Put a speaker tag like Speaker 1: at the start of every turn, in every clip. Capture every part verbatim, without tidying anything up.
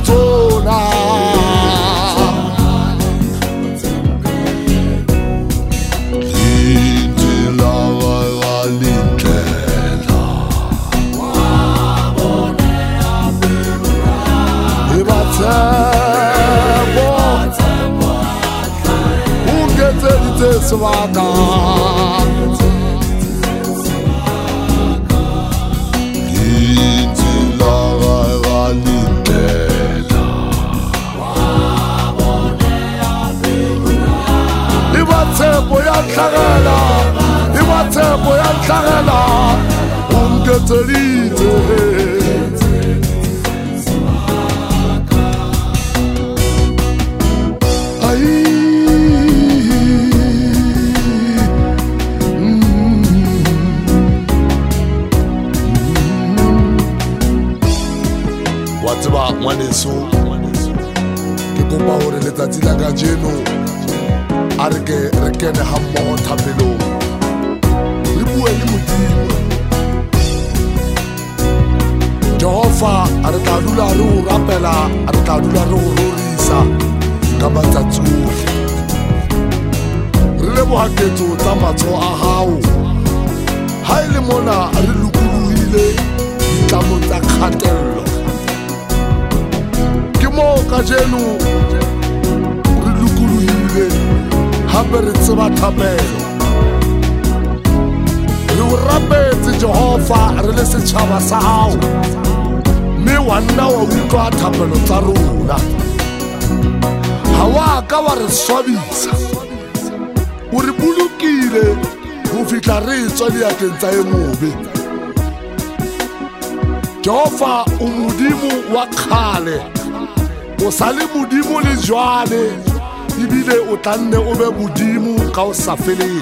Speaker 1: tsona Lindela ga lindlela E ba tsebo Ungetseditse sebaka Iwatshepo ya nhlagela Iwatshepo ya nhlagela Ungetseditse Watseba ngwaneso ke kopa hore letsatsi la kajeno a re ke re kene ha mmoho thapelong re bue le Modimo Jehova a re tla dula re o rapela a re tla dula re o rorisa ka matsatsi ohle re leboha ketso tsa matsoho a hao ha ile mona re lokolohile ditlamo tsa kgatello mo kajeno re lokolohile hape re tseba thapelo re o rapetse Jehova re le setjhaba sa hao mme wa nna wa utlwa thapelo tsa rona ha wa ka wa re swabisa o re bolokile ho fihla re tswa diakeng tsa e mobe Jehova o Modimo wa kgale o sale Modimo le jwale ebile o tlanne o be Modimo ka o sa feleng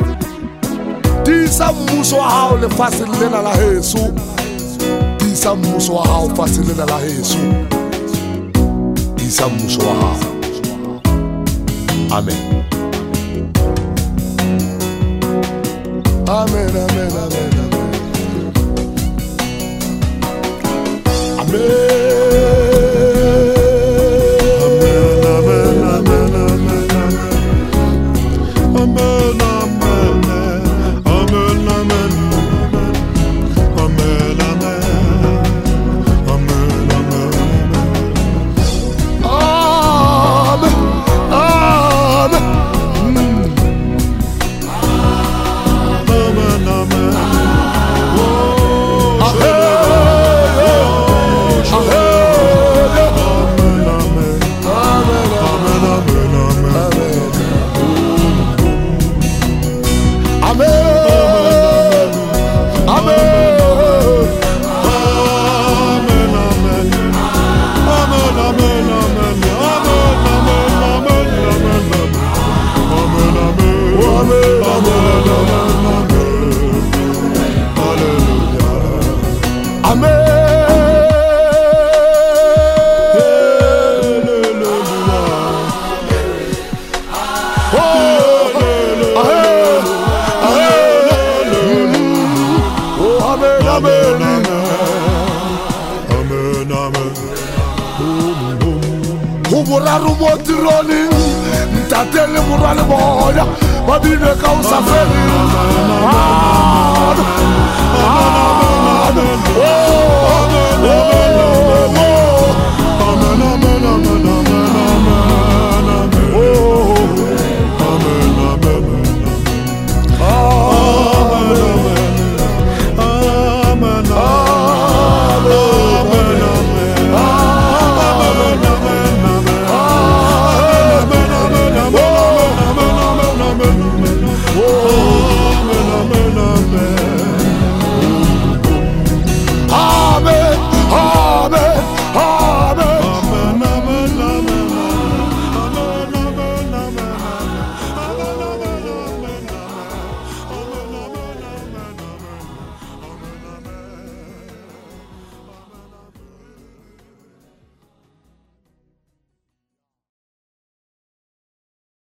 Speaker 1: Tisa mmuso wa hao lefatsheng lena la heso Tisa mmuso wa hao lefatsheng lena la heso Tisa mmuso wa hao Amen Amen Amen Amen Amen Amen Boraro mo tironi ntatele morale boya ba bine ka o sa fele oh